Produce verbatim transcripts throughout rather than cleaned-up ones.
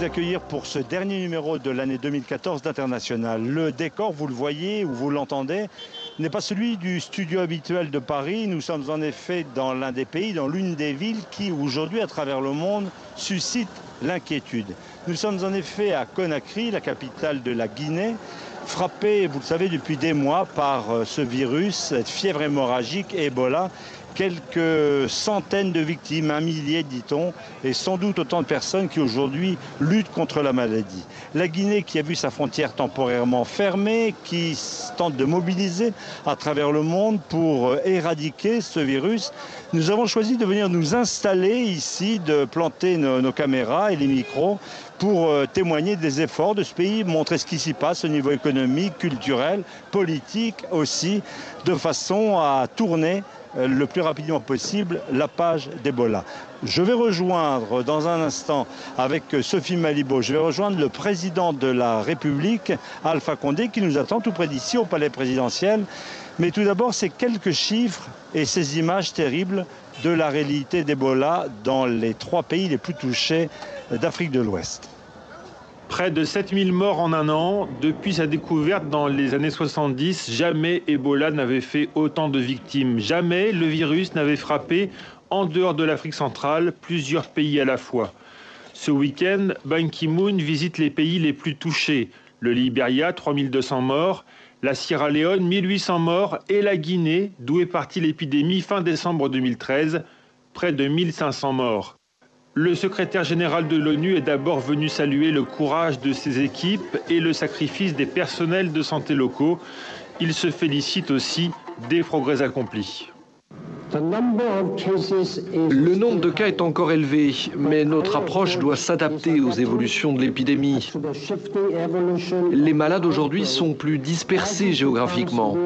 accueillir pour ce dernier numéro de l'année deux mille quatorze d'International. Le décor, vous le voyez ou vous l'entendez, n'est pas celui du studio habituel de Paris. Nous sommes en effet dans l'un des pays, dans l'une des villes qui aujourd'hui à travers le monde suscite l'inquiétude. Nous sommes en effet à Conakry, la capitale de la Guinée, frappée, vous le savez, depuis des mois par ce virus, cette fièvre hémorragique Ebola. Quelques centaines de victimes, un millier dit-on, et sans doute autant de personnes qui aujourd'hui luttent contre la maladie. La Guinée qui a vu sa frontière temporairement fermée, qui tente de mobiliser à travers le monde pour éradiquer ce virus. Nous avons choisi de venir nous installer ici, de planter nos, nos caméras et les micros pour témoigner des efforts de ce pays, montrer ce qui s'y passe au niveau économique, culturel, politique aussi, de façon à tourner le plus rapidement possible la page d'Ebola. Je vais rejoindre dans un instant avec Sophie Malibaud, je vais rejoindre le président de la République, Alpha Condé, qui nous attend tout près d'ici au palais présidentiel. Mais tout d'abord, ces quelques chiffres et ces images terribles de la réalité d'Ebola dans les trois pays les plus touchés d'Afrique de l'Ouest. Près de sept mille morts en un an. Depuis sa découverte dans les années soixante-dix, jamais Ebola n'avait fait autant de victimes. Jamais le virus n'avait frappé, en dehors de l'Afrique centrale, plusieurs pays à la fois. Ce week-end, Ban Ki-moon visite les pays les plus touchés. Le Libéria, trois mille deux cents morts. La Sierra Leone, mille huit cents morts. Et la Guinée, d'où est partie l'épidémie fin décembre deux mille treize, près de mille cinq cents morts. Le secrétaire général de l'ONU est d'abord venu saluer le courage de ses équipes et le sacrifice des personnels de santé locaux. Il se félicite aussi des progrès accomplis. Le nombre de cas est encore élevé, mais notre approche doit s'adapter aux évolutions de l'épidémie. Les malades aujourd'hui sont plus dispersés géographiquement.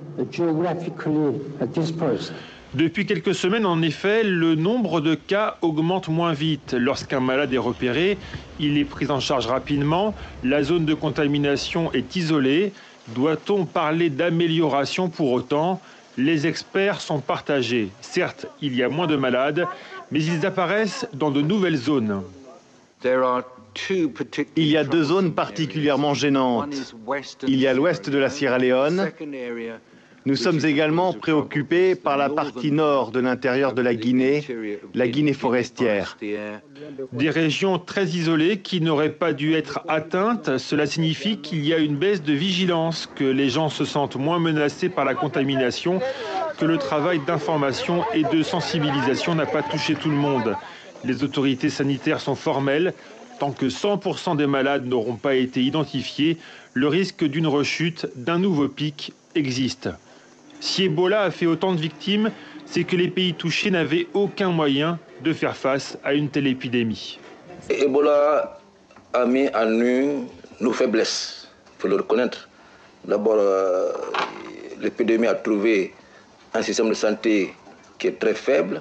Depuis quelques semaines, en effet, le nombre de cas augmente moins vite. Lorsqu'un malade est repéré, il est pris en charge rapidement. La zone de contamination est isolée. Doit-on parler d'amélioration pour autant? Les experts sont partagés. Certes, il y a moins de malades, mais ils apparaissent dans de nouvelles zones. Il y a deux zones particulièrement gênantes. Il y a l'ouest de la Sierra Leone. Nous sommes également préoccupés par la partie nord de l'intérieur de la Guinée, la Guinée forestière. Des régions très isolées qui n'auraient pas dû être atteintes, cela signifie qu'il y a une baisse de vigilance, que les gens se sentent moins menacés par la contamination, que le travail d'information et de sensibilisation n'a pas touché tout le monde. Les autorités sanitaires sont formelles. Tant que cent pour cent des malades n'auront pas été identifiés, le risque d'une rechute, d'un nouveau pic existe. Si Ebola a fait autant de victimes, c'est que les pays touchés n'avaient aucun moyen de faire face à une telle épidémie. Ebola a mis en nu nos faiblesses, il faut le reconnaître. D'abord, euh, l'épidémie a trouvé un système de santé qui est très faible.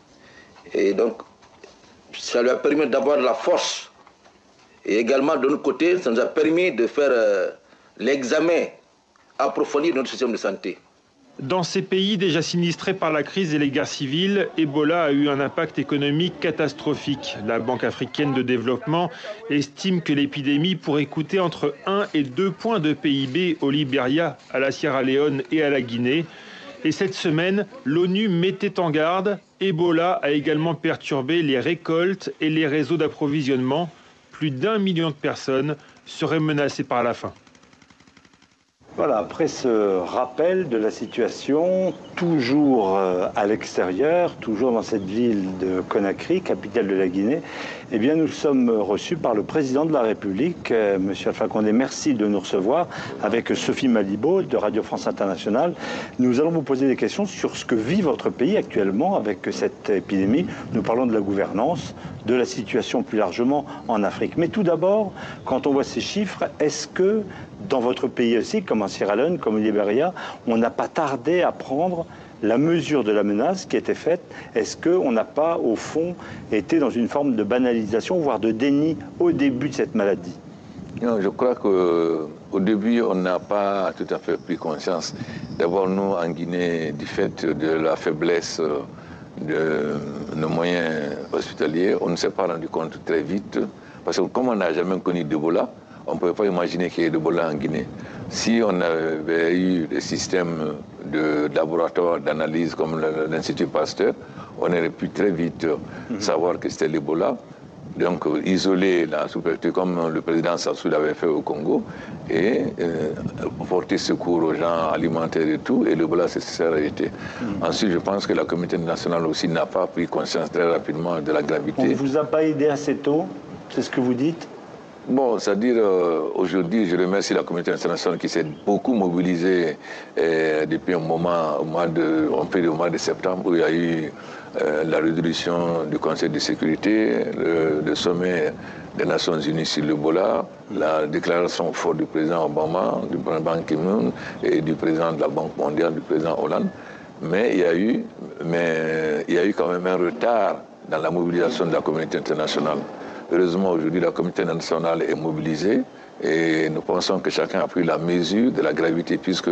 Et donc, ça lui a permis d'avoir de la force. Et également, de notre côté, ça nous a permis de faire euh, l'examen approfondi de notre système de santé. Dans ces pays déjà sinistrés par la crise et les guerres civiles, Ebola a eu un impact économique catastrophique. La Banque africaine de développement estime que l'épidémie pourrait coûter entre un et deux points de P I B au Libéria, à la Sierra Leone et à la Guinée. Et cette semaine, l'ONU mettait en garde. Ebola a également perturbé les récoltes et les réseaux d'approvisionnement. Plus d'un million de personnes seraient menacées par la faim. Voilà, après ce rappel de la situation, toujours à l'extérieur, toujours dans cette ville de Conakry, capitale de la Guinée, eh bien nous sommes reçus par le président de la République, M. Alpha Condé. Merci de nous recevoir avec Sophie Malibaud de Radio France Internationale. Nous allons vous poser des questions sur ce que vit votre pays actuellement avec cette épidémie. Nous parlons de la gouvernance, de la situation plus largement en Afrique. Mais tout d'abord, quand on voit ces chiffres, est-ce que dans votre pays aussi, comme en Sierra Leone, comme au Libéria, on n'a pas tardé à prendre la mesure de la menace qui était faite? Est-ce qu'on n'a pas, au fond, été dans une forme de banalisation, voire de déni au début de cette maladie? Non, je crois qu'au début, on n'a pas tout à fait pris conscience. D'abord, nous, en Guinée, du fait de la faiblesse de nos moyens hospitaliers, on ne s'est pas rendu compte très vite. Parce que comme on n'a jamais connu d'Ebola, on ne pouvait pas imaginer qu'il y ait d'Ebola en Guinée. Si on avait eu des systèmes de laboratoire d'analyse comme l'Institut Pasteur, on aurait pu très vite mmh. savoir que c'était l'Ebola. Donc isoler la sous-préfecture comme le président Sassou l'avait fait au Congo et euh, porter secours aux gens alimentaires et tout, et l'Ebola s'est arrêté. Mmh. Ensuite, je pense que la communauté internationale aussi n'a pas pris conscience très rapidement de la gravité. On ne vous a pas aidé assez tôt, c'est ce que vous dites? Bon, c'est-à-dire, euh, aujourd'hui, je remercie la communauté internationale qui s'est beaucoup mobilisée euh, depuis un moment, au mois de, on fait au mois de septembre, où il y a eu euh, la résolution du Conseil de sécurité, le, le sommet des Nations Unies sur l'Ebola, la déclaration forte du président Obama, du président Ban Ki-moon et du président de la Banque mondiale, du président Hollande. Mais il y a eu, mais il y a eu quand même un retard dans la mobilisation de la communauté internationale. Heureusement, aujourd'hui, la communauté internationale est mobilisée et nous pensons que chacun a pris la mesure de la gravité puisque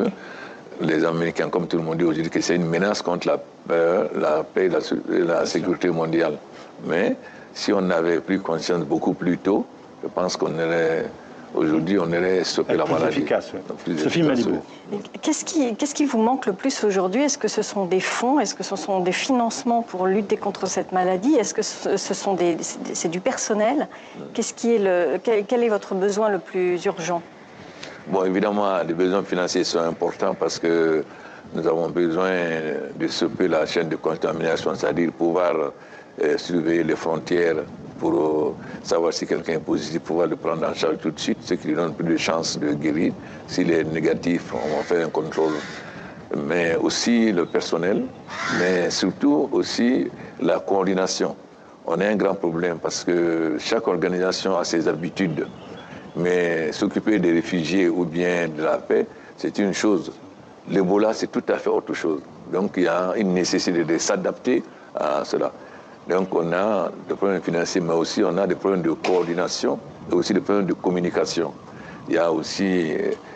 les Américains, comme tout le monde dit aujourd'hui, que c'est une menace contre la, peur, la paix et la, la sécurité mondiale. Mais si on avait pris conscience beaucoup plus tôt, je pense qu'on aurait... Aujourd'hui, on aurait stoppé la maladie. Efficace, oui. Plus Sophie efficace, Malibaud. oui. Qu'est-ce qui, qu'est-ce qui vous manque le plus aujourd'hui? Est-ce que ce sont des fonds? Est-ce que ce sont des financements pour lutter contre cette maladie? Est-ce que ce sont des, c'est du personnel? Qu'est-ce qui est le, quel, quel est votre besoin le plus urgent? Bon, évidemment, les besoins financiers sont importants parce que nous avons besoin de stopper la chaîne de contamination, c'est-à-dire pouvoir euh, surveiller les frontières pour euh, savoir si quelqu'un est positif, pouvoir le prendre en charge tout de suite, ce qui lui donne plus de chances de guérir. S'il est négatif, on va faire un contrôle. Mais aussi le personnel, mais surtout aussi la coordination. On a un grand problème parce que chaque organisation a ses habitudes. Mais s'occuper des réfugiés ou bien de la paix, c'est une chose. L'Ebola, c'est tout à fait autre chose. Donc il y a une nécessité de s'adapter à cela. Donc on a des problèmes financiers, mais aussi on a des problèmes de coordination et aussi des problèmes de communication. Il y a aussi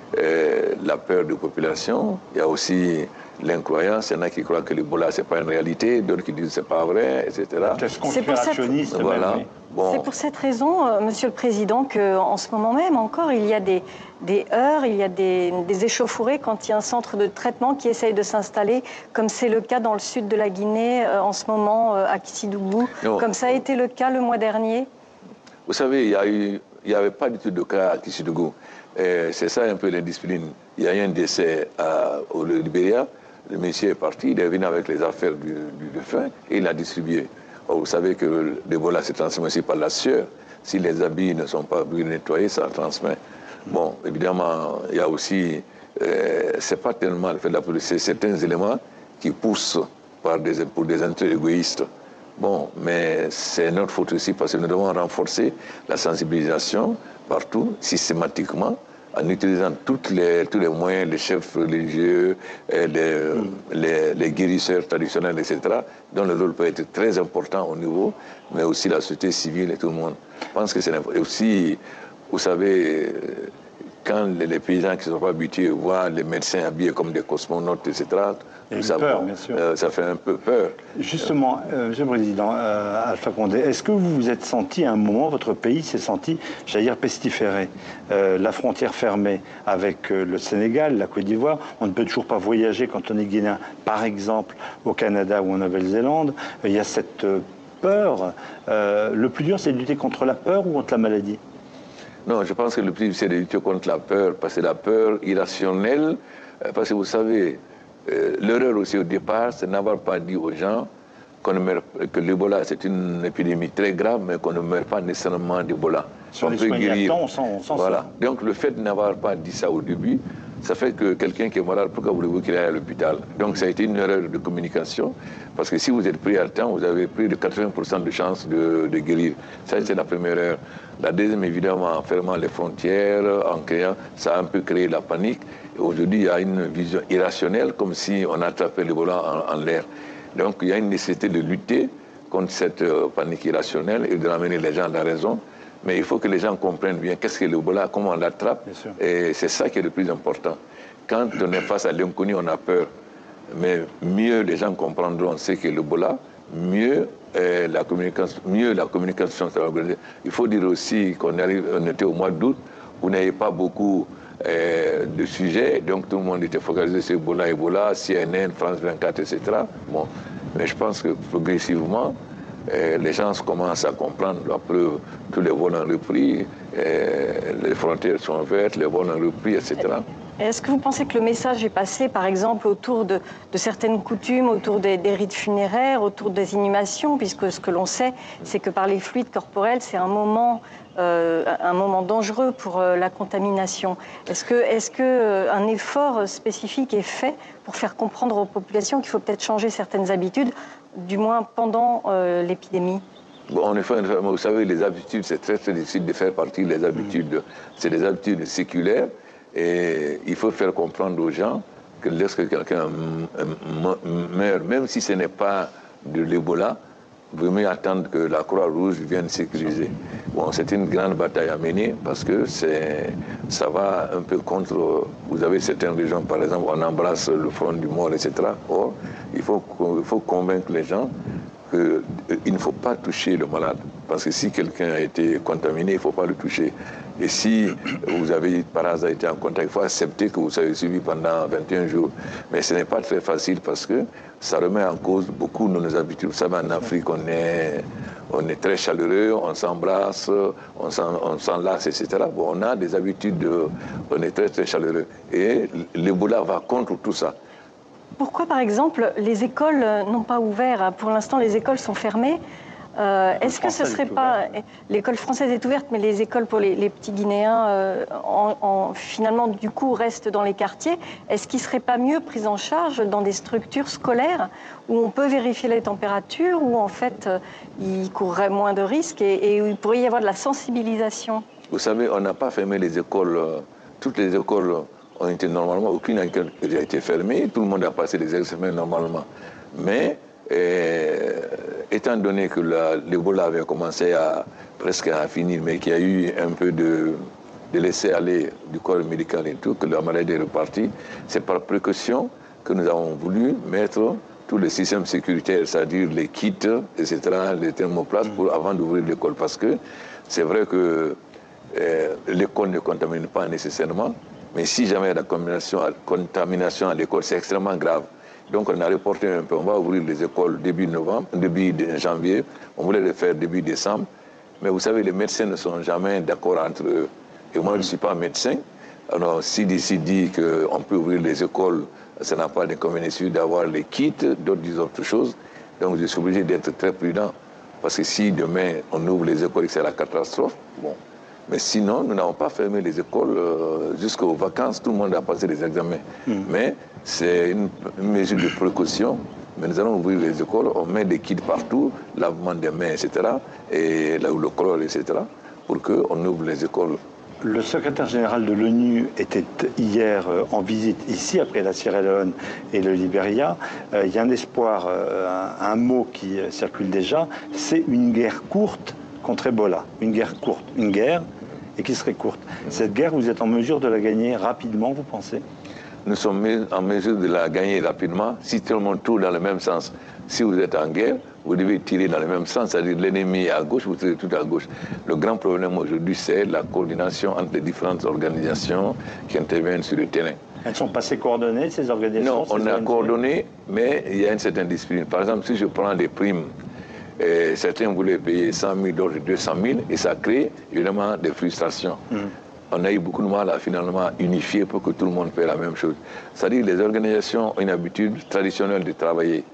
euh, la peur de population, il y a aussi l'incroyance. Il y en a qui croient que l'Ebola, ce n'est pas une réalité, d'autres qui disent que ce n'est pas vrai, et cetera. C'est conspirationniste. Voilà. Bon. C'est pour cette raison, euh, Monsieur le Président, qu'en ce moment même encore, il y a des, des heurts, il y a des, des échauffourées quand il y a un centre de traitement qui essaye de s'installer, comme c'est le cas dans le sud de la Guinée euh, en ce moment, euh, à Kissidougou, non. Comme ça a été le cas le mois dernier. Vous savez, il n'y avait pas du tout de cas à Kissidougou. C'est ça un peu l'indiscipline. Il y a eu un décès à, au Libéria, le monsieur est parti, il est venu avec les affaires du, du défunt et il l'a distribué. Or, vous savez que l'Ebola se transmet aussi par la sueur. Si les habits ne sont pas bien nettoyés, ça transmet. Bon, évidemment, il y a aussi, euh, c'est pas tellement le fait de la police, c'est certains éléments qui poussent par des, pour des intérêts égoïstes. Bon, mais c'est notre faute aussi parce que nous devons renforcer la sensibilisation partout, systématiquement, en utilisant toutes les, tous les moyens, les chefs religieux, les, mm. les, les guérisseurs traditionnels, et cetera, dont le rôle peut être très important au niveau, mais aussi la société civile et tout le monde. Je pense que c'est aussi, vous savez, quand les, les paysans qui ne sont pas habitués voient les médecins habillés comme des cosmonautes, et cetera, ça, peur, bien sûr. Euh, ça fait un peu peur. Justement, euh, Monsieur le Président, euh, Alpha Condé, est-ce que vous vous êtes senti à un moment, votre pays s'est senti, j'allais dire, pestiféré, euh, la frontière fermée avec euh, le Sénégal, la Côte d'Ivoire, on ne peut toujours pas voyager quand on est guinéen, par exemple, au Canada ou en Nouvelle-Zélande, il y a cette euh, peur. Euh, le plus dur, c'est de lutter contre la peur ou contre la maladie? Non, je pense que le plus dur, c'est de lutter contre la peur, parce que la peur irrationnelle, parce que vous savez, Euh, l'erreur aussi au départ, c'est n'avoir pas dit aux gens qu'on ne meurt, que l'Ebola c'est une épidémie très grave, mais qu'on ne meurt pas nécessairement d'Ebola. On peut guérir. On sent, on sent voilà. Ça. Donc le fait de n'avoir pas dit ça au début, ça fait que quelqu'un qui est malade, pourquoi voulez-vous qu'il aille à l'hôpital? Donc ça a été une erreur de communication, parce que si vous êtes pris à temps, vous avez plus de quatre-vingts pour cent de chances de, de guérir. Ça, c'est la première erreur. La deuxième, évidemment, en fermant les frontières, en créant, ça a un peu créé la panique. Aujourd'hui, il y a une vision irrationnelle, comme si on attrapait l'Ebola en, en l'air. Donc, il y a une nécessité de lutter contre cette euh, panique irrationnelle et de ramener les gens à la raison. Mais il faut que les gens comprennent bien qu'est-ce que l'Ebola, comment on l'attrape. Et c'est ça qui est le plus important. Quand on est face à l'inconnu, on a peur. Mais mieux les gens comprendront ce qu'est l'Ebola, mieux euh, fait la communication, mieux la communication sera organisée. Il faut dire aussi qu'on on était au mois d'août, où il n'y avait pas beaucoup euh, de sujets, donc tout le monde était focalisé sur Ebola, Ebola, C N N, France vingt-quatre, et cetera. Bon, mais je pense que progressivement, euh, les gens commencent à comprendre. La preuve, tous les vols ont repris, euh, les frontières sont ouvertes, les vols ont repris, et cetera. Est-ce que vous pensez que le message est passé, par exemple, autour de, de certaines coutumes, autour des, des rites funéraires, autour des inhumations, puisque ce que l'on sait, c'est que par les fluides corporels, c'est un moment, euh, un moment dangereux pour euh, la contamination. Est-ce que, est-ce que euh, un effort spécifique est fait pour faire comprendre aux populations qu'il faut peut-être changer certaines habitudes, du moins pendant euh, l'épidémie? Bon, en effet, vous savez, les habitudes, c'est très, très difficile de faire partie des habitudes. C'est des habitudes séculaires. Et il faut faire comprendre aux gens que lorsque quelqu'un meurt, même si ce n'est pas de l'Ebola, il vaut mieux attendre que la Croix-Rouge vienne sécuriser. Bon, c'est une grande bataille à mener parce que ça va un peu contre... Vous avez certaines régions, par exemple, on embrasse le front du mort, et cetera. Or, il faut, il faut convaincre les gens qu'il ne faut pas toucher le malade. Parce que si quelqu'un a été contaminé, il ne faut pas le toucher. Et si vous avez par hasard été en contact, il faut accepter que vous avez suivi pendant vingt et un jours. Mais ce n'est pas très facile parce que ça remet en cause beaucoup de nos habitudes. Vous savez, en Afrique, on est, on est très chaleureux, on s'embrasse, on s'enlace, et cetera. Bon, on a des habitudes, de, on est très très chaleureux. Et l'Ebola va contre tout ça. Pourquoi, par exemple, les écoles n'ont pas ouvert? Pour l'instant, les écoles sont fermées. Euh, Est-ce que ce ne serait pas... L'école française est ouverte, mais les écoles pour les, les petits Guinéens, euh, en, en, finalement, du coup, restent dans les quartiers. Est-ce qu'il ne serait pas mieux pris en charge dans des structures scolaires où on peut vérifier les températures, où, en fait, euh, il courrait moins de risques et, et où il pourrait y avoir de la sensibilisation? Vous savez, on n'a pas fermé les écoles. Euh, toutes les écoles ont été normalement... Aucune école n'a été fermée. Tout le monde a passé les examens normalement. Mais... Et, étant donné que l'Ebola avait commencé à presque à finir, mais qu'il y a eu un peu de, de laisser-aller du corps médical et tout, que la maladie est repartie, c'est par précaution que nous avons voulu mettre tous les systèmes sécuritaires, c'est-à-dire les kits, et cetera, les thermoplasts, pour, avant d'ouvrir l'école. Parce que c'est vrai que euh, l'école ne contamine pas nécessairement, mais si jamais il y a la contamination, contamination à l'école, c'est extrêmement grave. Donc on a reporté un peu, on va ouvrir les écoles début novembre, début janvier, on voulait le faire début décembre, mais vous savez, les médecins ne sont jamais d'accord entre eux. Et moi, je ne suis pas médecin, alors si d'ici dit qu'on peut ouvrir les écoles, ça n'a pas d'inconvénient d'avoir les kits, d'autres disent autre chose, donc je suis obligé d'être très prudent, parce que si demain on ouvre les écoles et que c'est la catastrophe, bon. Mais sinon, nous n'avons pas fermé les écoles euh, jusqu'aux vacances, tout le monde a passé les examens. Mmh. Mais c'est une, une mesure de précaution. Mais nous allons ouvrir les écoles, on met des kits partout, lavement des mains, et cetera, et là où le chlore, et cetera, pour qu'on ouvre les écoles. Le secrétaire général de l'ONU était hier en visite ici, après la Sierra Leone et le Libéria. Euh, il y a un espoir, euh, un, un mot qui circule déjà, c'est une guerre courte contre Ebola. Une guerre courte, une guerre, et qui serait courte. Cette guerre, vous êtes en mesure de la gagner rapidement, vous pensez? Nous sommes en mesure de la gagner rapidement si tout le monde tourne dans le même sens. Si vous êtes en guerre, vous devez tirer dans le même sens, c'est-à-dire l'ennemi est à gauche, vous tirez tout à gauche. Le grand problème aujourd'hui, c'est la coordination entre les différentes organisations qui interviennent sur le terrain. Elles sont passées coordonnées, ces organisations? Non, on a coordonné, mais il y a une certaine discipline. Par exemple, si je prends des primes, et certains voulaient payer cent mille, d'autres deux cent mille, et ça crée évidemment des frustrations. Mmh. On a eu beaucoup de mal à finalement unifier pour que tout le monde paie la même chose. C'est-à-dire que les organisations ont une habitude traditionnelle de travailler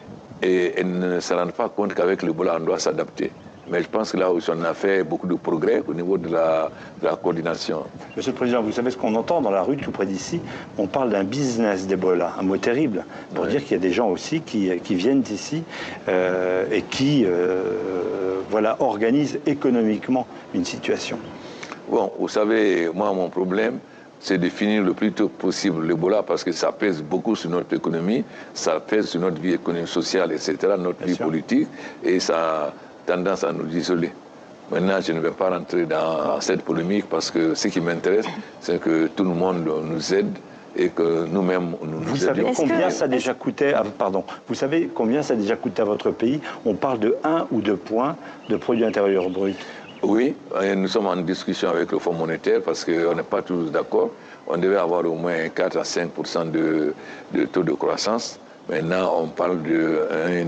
et elles ne se rendent pas compte qu'avec l'Ebola, on doit s'adapter. Mais je pense que là où on a fait beaucoup de progrès au niveau de la, de la coordination. Monsieur le Président, vous savez ce qu'on entend dans la rue tout près d'ici? On parle d'un business d'Ebola, un mot terrible, pour ouais. dire qu'il y a des gens aussi qui, qui viennent ici euh, et qui euh, voilà, organisent économiquement une situation. Bon, vous savez, moi, mon problème, c'est de finir le plus tôt possible l'Ebola parce que ça pèse beaucoup sur notre économie, ça pèse sur notre vie économique, sociale, et cetera, notre Bien vie sûr. politique, et ça... tendance à nous isoler. Maintenant, je ne vais pas rentrer dans cette polémique parce que ce qui m'intéresse, c'est que tout le monde nous aide et que nous-mêmes, nous Vous nous savez aidions. combien que- ça a déjà coûté à, pardon, vous savez combien ça a déjà coûté à votre pays? On parle de un ou deux points de produit intérieur brut. Oui, et nous sommes en discussion avec le Fonds monétaire parce qu'on n'est pas tous d'accord. On devait avoir au moins quatre à cinq pour cent de, de taux de croissance. Maintenant, on parle de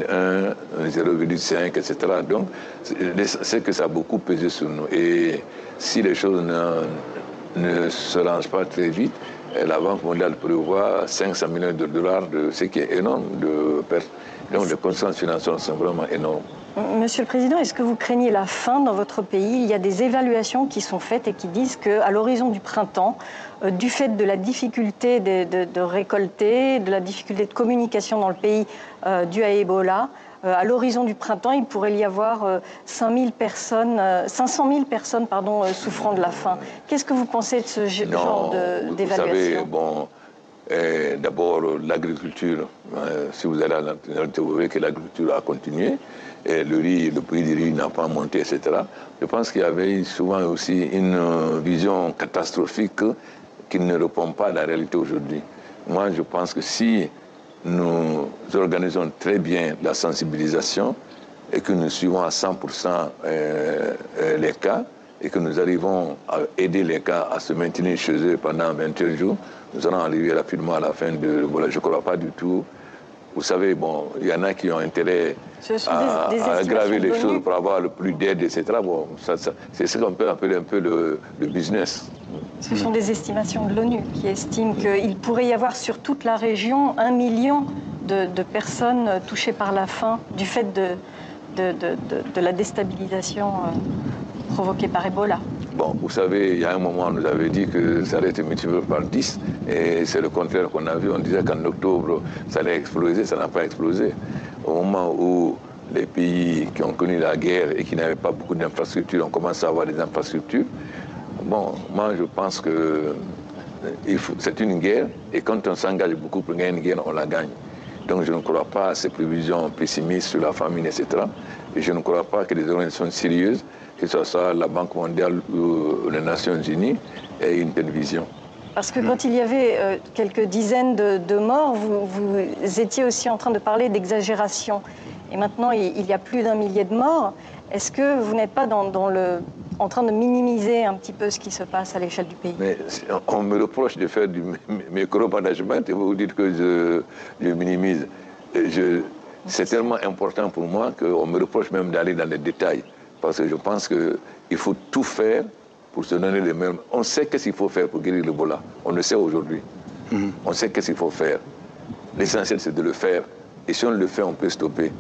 un, zéro virgule cinq, et cetera. Donc, c'est que ça a beaucoup pesé sur nous. Et si les choses ne, ne se lancent pas très vite, la Banque mondiale prévoit cinq cents millions de dollars, de, ce qui est énorme de pertes. Donc, les conséquences financières sont vraiment énormes. Monsieur le Président, est-ce que vous craignez la faim dans votre pays? Il y a des évaluations qui sont faites et qui disent qu'à l'horizon du printemps, euh, du fait de la difficulté de, de, de récolter, de la difficulté de communication dans le pays euh, due à Ebola, euh, à l'horizon du printemps, il pourrait y avoir euh, cinq mille personnes, euh, cinq cent mille personnes pardon, euh, souffrant de la faim. Qu'est-ce que vous pensez de ce non, genre d'évaluation? Vous savez, bon, eh, d'abord l'agriculture. Euh, si vous allez à l'intérieur, vous verrez que l'agriculture a continué. Et le riz, le prix du riz n'a pas monté, et cetera. Je pense qu'il y avait souvent aussi une vision catastrophique qui ne répond pas à la réalité aujourd'hui. Moi, je pense que si nous organisons très bien la sensibilisation et que nous suivons à cent pour cent euh, euh, les cas et que nous arrivons à aider les cas à se maintenir chez eux pendant vingt et un jours, nous allons arriver rapidement à la fin de... Voilà, je ne crois pas du tout. Vous savez, bon, il y en a qui ont intérêt à, des, des à aggraver les choses pour avoir le plus d'aide, et cetera. Bon, ça, ça, c'est ce qu'on peut appeler un peu le, le business. Ce sont des estimations de l'ONU qui estiment qu'il pourrait y avoir sur toute la région un million de, de personnes touchées par la faim du fait de, de, de, de, de la déstabilisation provoquée par Ebola. Bon, vous savez, il y a un moment, on nous avait dit que ça allait être multiplié par dix, et c'est le contraire qu'on a vu. On disait qu'en octobre, ça allait exploser, ça n'a pas explosé. Au moment où les pays qui ont connu la guerre et qui n'avaient pas beaucoup d'infrastructures ont commencé à avoir des infrastructures, bon, moi je pense que c'est une guerre, et quand on s'engage beaucoup pour gagner une guerre, on la gagne. Donc je ne crois pas à ces prévisions pessimistes sur la famine, et cetera. Et je ne crois pas que les organisations sérieuses, que ce soit la Banque mondiale ou les Nations unies, aient une telle vision. Parce que quand il y avait euh, quelques dizaines de, de morts, vous, vous étiez aussi en train de parler d'exagération. Et maintenant, il, il y a plus d'un millier de morts. Est-ce que vous n'êtes pas dans, dans le, en train de minimiser un petit peu ce qui se passe à l'échelle du pays? Mais on me reproche de faire du micro-management et vous dites que je, je minimise. C'est tellement important pour moi qu'on me reproche même d'aller dans les détails. Parce que je pense qu'il faut tout faire pour se donner les mêmes. On sait qu'est-ce qu'il faut faire pour guérir l'Ebola. On le sait aujourd'hui. Mm-hmm. On sait qu'est-ce qu'il faut faire. L'essentiel, c'est de le faire. Et si on le fait, on peut stopper.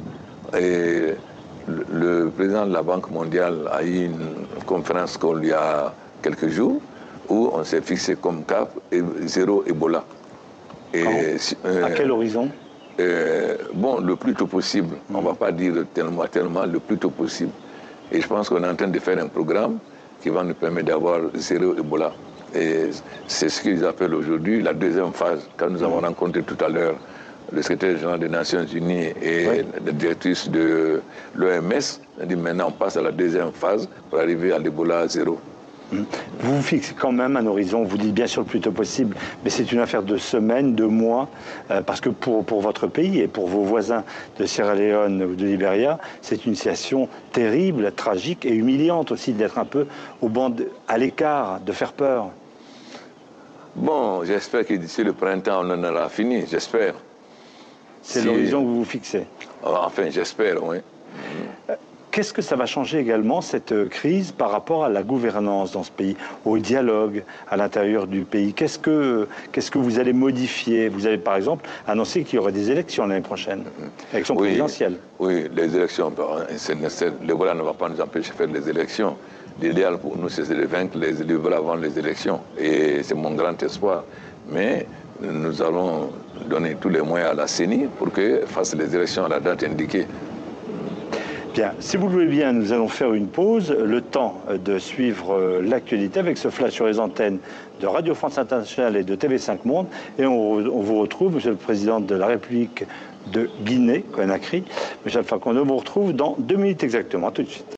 Et le, le président de la Banque mondiale a eu une conférence il y a quelques jours où on s'est fixé comme cap zéro Ebola. Et, euh, à quel horizon? euh, Bon, le plus tôt possible. Mm-hmm. On ne va pas dire tellement, tellement, le plus tôt possible. Et je pense qu'on est en train de faire un programme qui va nous permettre d'avoir zéro Ebola. Et c'est ce qu'ils appellent aujourd'hui la deuxième phase. Quand nous avons rencontré tout à l'heure le secrétaire général des Nations Unies et oui. la directrice de l'O M S, on a dit maintenant on passe à la deuxième phase pour arriver à l'Ebola zéro. Vous vous fixez quand même un horizon, vous dites bien sûr le plus tôt possible, mais c'est une affaire de semaines, de mois, euh, parce que pour, pour votre pays et pour vos voisins de Sierra Leone ou de Libéria, c'est une situation terrible, tragique et humiliante aussi d'être un peu au banc de, à l'écart, de faire peur. Bon, j'espère que d'ici le printemps, on en aura fini, j'espère. C'est si... l'horizon que vous vous fixez? Enfin, j'espère, oui. Euh, Qu'est-ce que ça va changer également, cette crise, par rapport à la gouvernance dans ce pays, au dialogue à l'intérieur du pays? Qu'est-ce que, qu'est-ce que vous allez modifier? Vous avez, par exemple, annoncé qu'il y aurait des élections l'année prochaine, élections oui, présidentielles. Oui, les élections, le voilà ne va pas nous empêcher de faire des élections. L'idéal pour nous, c'est de vaincre les libéraux avant les élections. Et c'est mon grand espoir. Mais nous allons donner tous les moyens à la C E N I pour qu'elle fasse les élections à la date indiquée. Bien, si vous le voulez bien, nous allons faire une pause, le temps de suivre l'actualité avec ce flash sur les antennes de Radio France Internationale et de T V cinq Monde. Et on, on vous retrouve, Monsieur le Président de la République de Guinée, Conakry, Michel Fakonde, on vous retrouve dans deux minutes exactement, tout de suite.